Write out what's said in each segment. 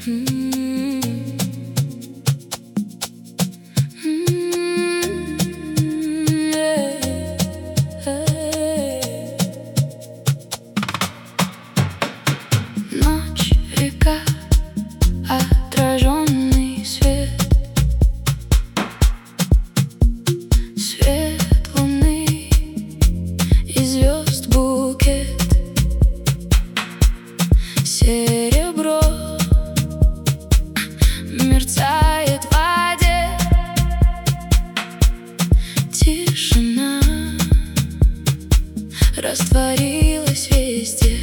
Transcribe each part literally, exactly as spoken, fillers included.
Ночь, река, отраженный свет, свет луны и звезд букет, серебро мерцает в воде, тишина растворилась везде.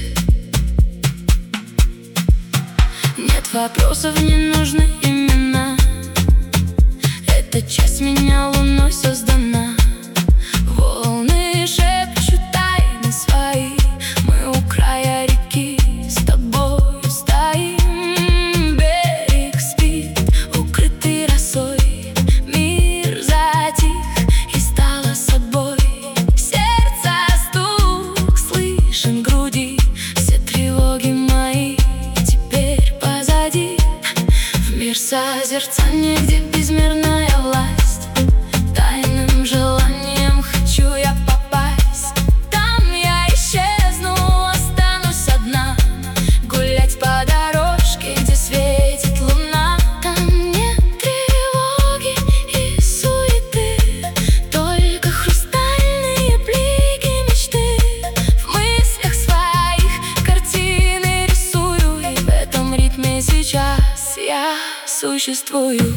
Нет вопросов, не нужны имена. Эта часть меня луной создана. Волны шепчут тайны свои. Мы у края реки с тобою стоим. Берег спит, укрытый росой. Мир затих и стало собой. Сердце стук слышен в груди. Все тревоги мои теперь позади. В мир созерцания, где безмерная власть. Тайным желанием хочу я попасть. Там я исчезну, останусь одна. Гулять по дорожке, где светит луна. Там нет тревоги и суеты, только хрустальные блики мечты. В мыслях своих картины рисую, и в этом ритме сейчас я существую.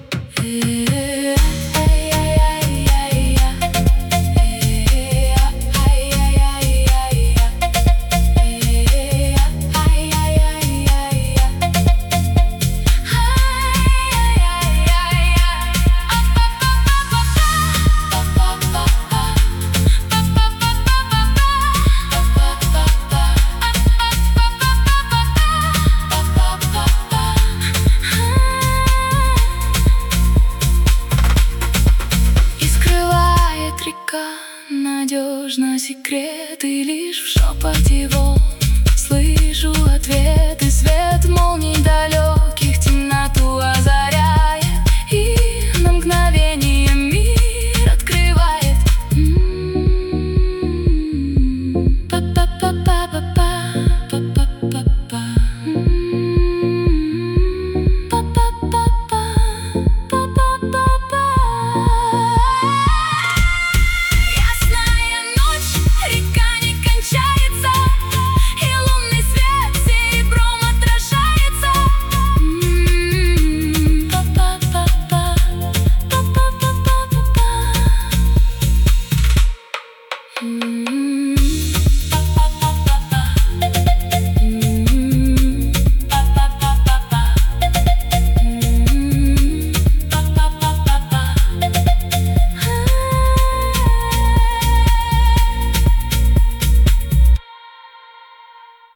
Надежно секреты, лишь в шепоте волн слышу ответы, свет молний.